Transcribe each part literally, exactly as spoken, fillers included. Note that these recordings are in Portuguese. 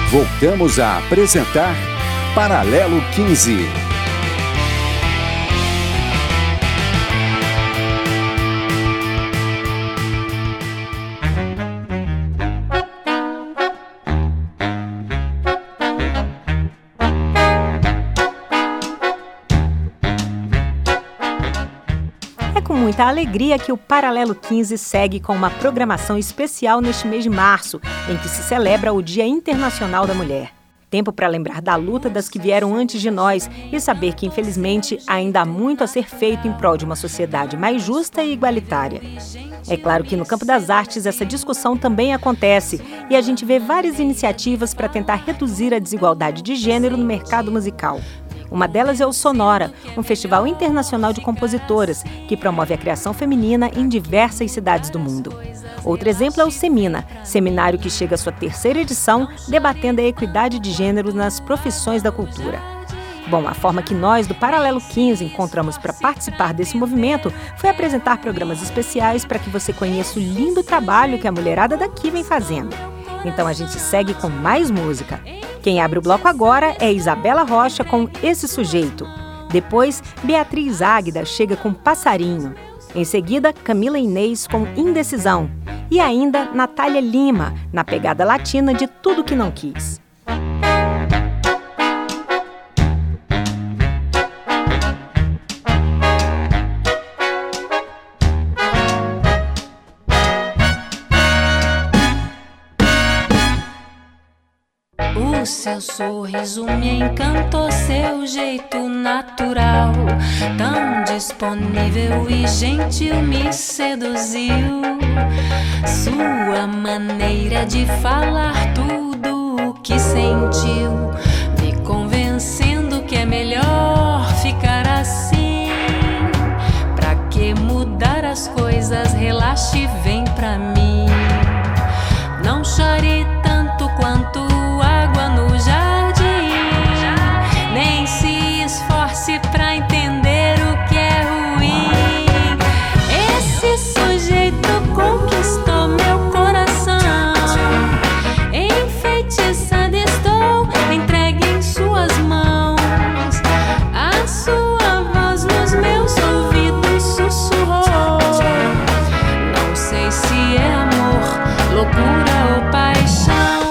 Voltamos a apresentar Paralelo quinze. Com muita alegria que o Paralelo quinze segue com uma programação especial neste mês de março, em que se celebra o Dia Internacional da Mulher. Tempo para lembrar da luta das que vieram antes de nós e saber que, infelizmente, ainda há muito a ser feito em prol de uma sociedade mais justa e igualitária. É claro que no campo das artes essa discussão também acontece e a gente vê várias iniciativas para tentar reduzir a desigualdade de gênero no mercado musical. Uma delas é o Sonora, um festival internacional de compositoras que promove a criação feminina em diversas cidades do mundo. Outro exemplo é o Semina, seminário que chega à sua terceira edição, debatendo a equidade de gênero nas profissões da cultura. Bom, a forma que nós, do Paralelo quinze, encontramos para participar desse movimento foi apresentar programas especiais para que você conheça o lindo trabalho que a mulherada daqui vem fazendo. Então a gente segue com mais música. Quem abre o bloco agora é Isabela Rocha com Esse Sujeito. Depois, Beatriz Águida chega com Passarinho. Em seguida, Camila Inês com Indecisão. E ainda, Natália Lima, na pegada latina de Tudo Que Não Quis. O seu sorriso me encantou, seu jeito natural, tão disponível e gentil me seduziu. Sua maneira de falar tudo o que sentiu, me convencendo que é melhor ficar assim. Pra que mudar as coisas? Relaxe, vem pra mim. Não chore tanto quanto água no jardim, nem se esforce pra entender o que é ruim. Esse sujeito conquistou meu coração, enfeitiçada estou, entregue em suas mãos. A sua voz nos meus ouvidos sussurrou. Não sei se é amor, loucura ou paixão.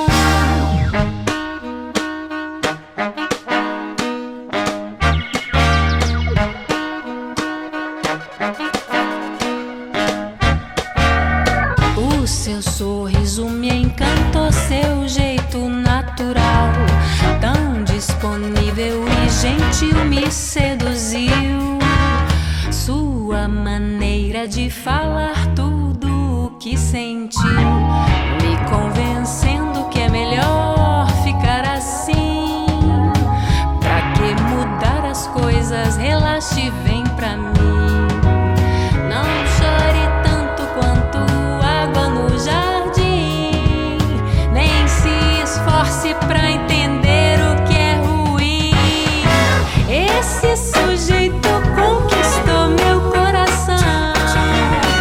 Seu sorriso me encantou, seu jeito natural, tão disponível e gentil me seduziu. Sua maneira de falar tudo o que sentiu, me convencendo que é melhor ficar assim. Pra que mudar as coisas? Relaxe, vem pra mim. Não chore tanto quanto no jardim, nem se esforce pra entender o que é ruim. Esse sujeito conquistou meu coração,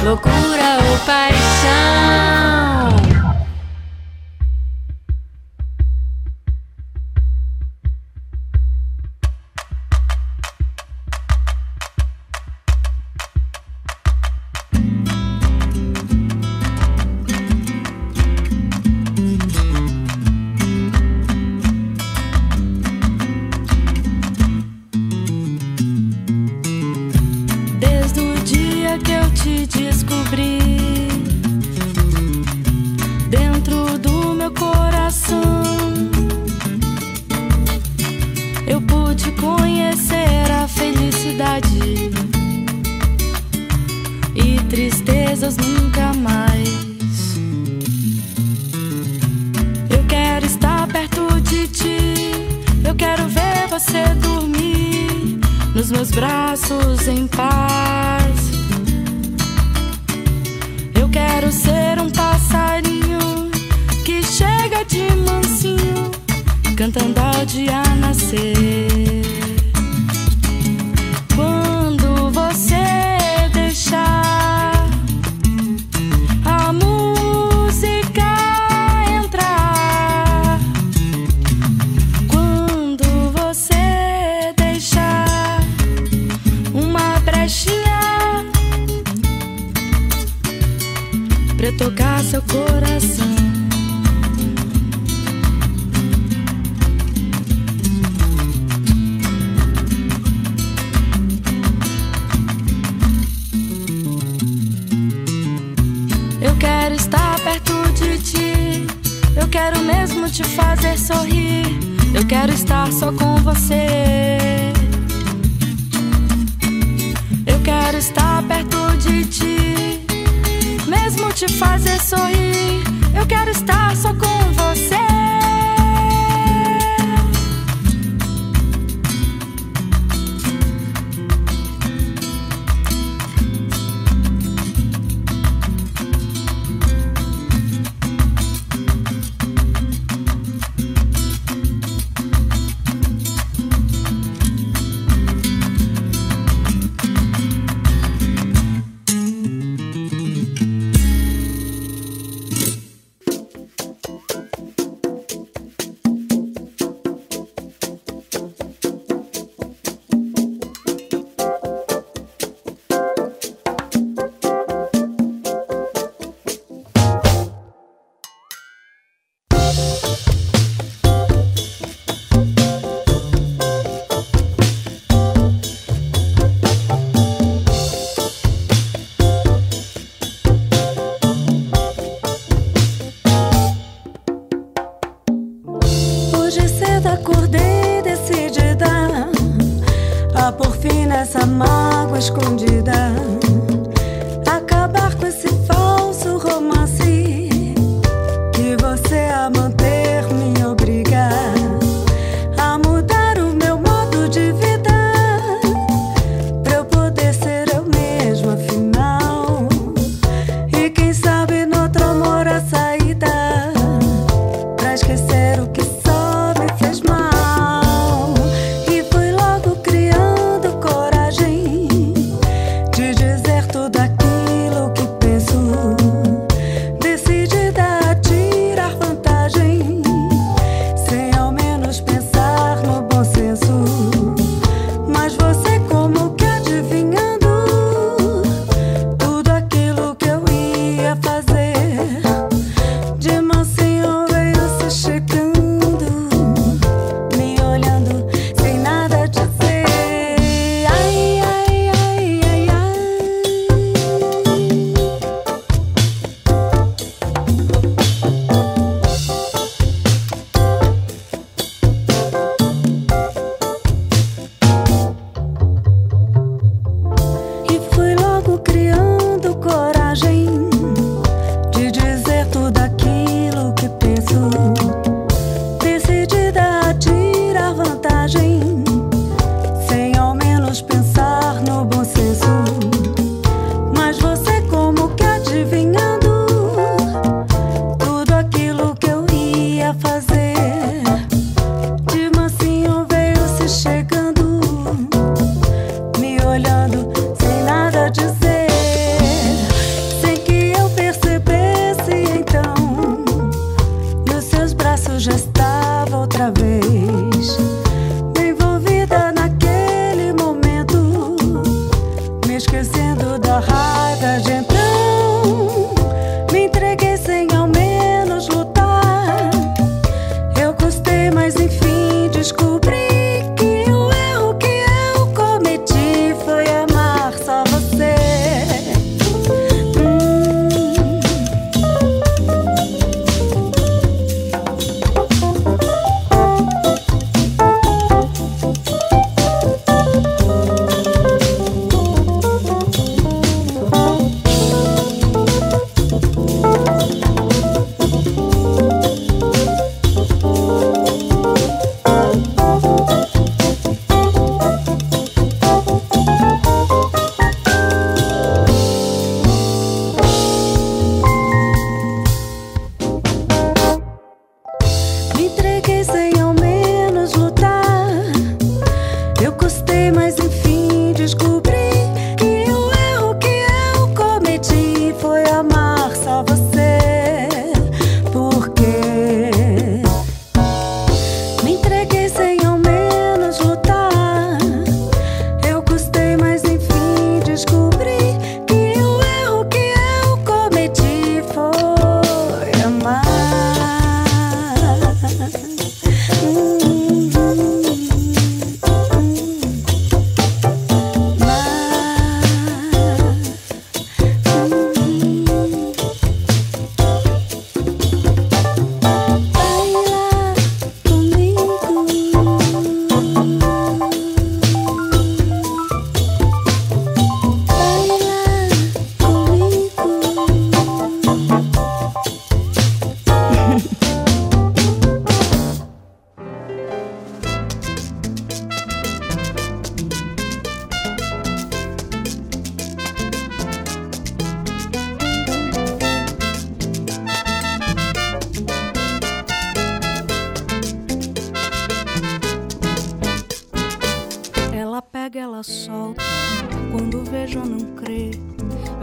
loucura ou paixão.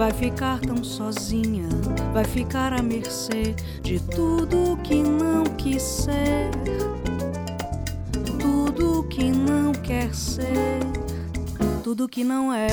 vai ficar tão sozinha, vai ficar à mercê de tudo que não quis ser, tudo que não quer ser, tudo que não é.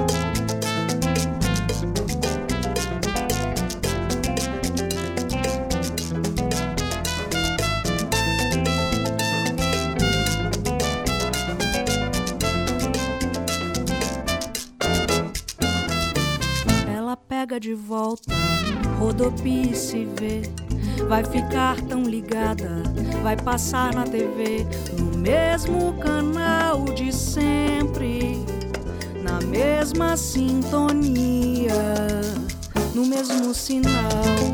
Pega de volta, rodopia e se vê, vai ficar tão ligada, vai passar na T V, no mesmo canal de sempre, na mesma sintonia, no mesmo sinal.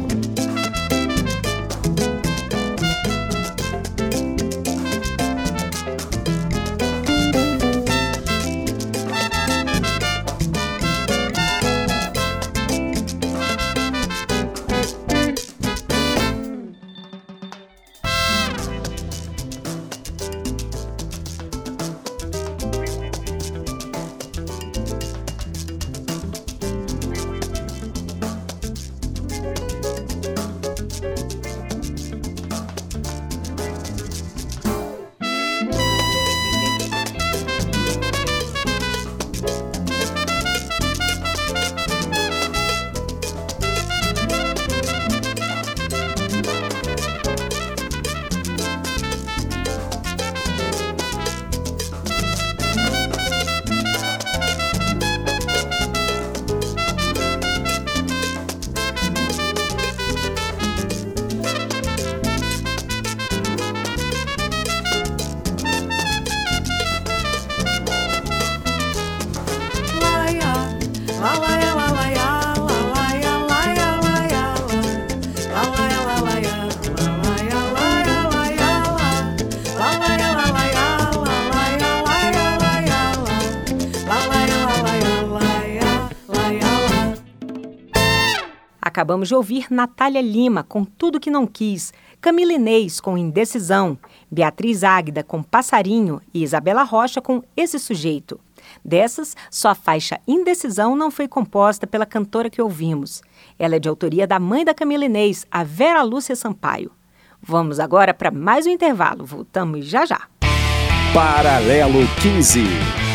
Acabamos de ouvir Natália Lima com Tudo Que Não Quis, Camila Inês com Indecisão, Beatriz Águida com Passarinho e Isabela Rocha com Esse Sujeito. Dessas, só a faixa Indecisão não foi composta pela cantora que ouvimos. Ela é de autoria da mãe da Camila Inês, a Vera Lúcia Sampaio. Vamos agora para mais um intervalo. Voltamos já já. Paralelo quinze.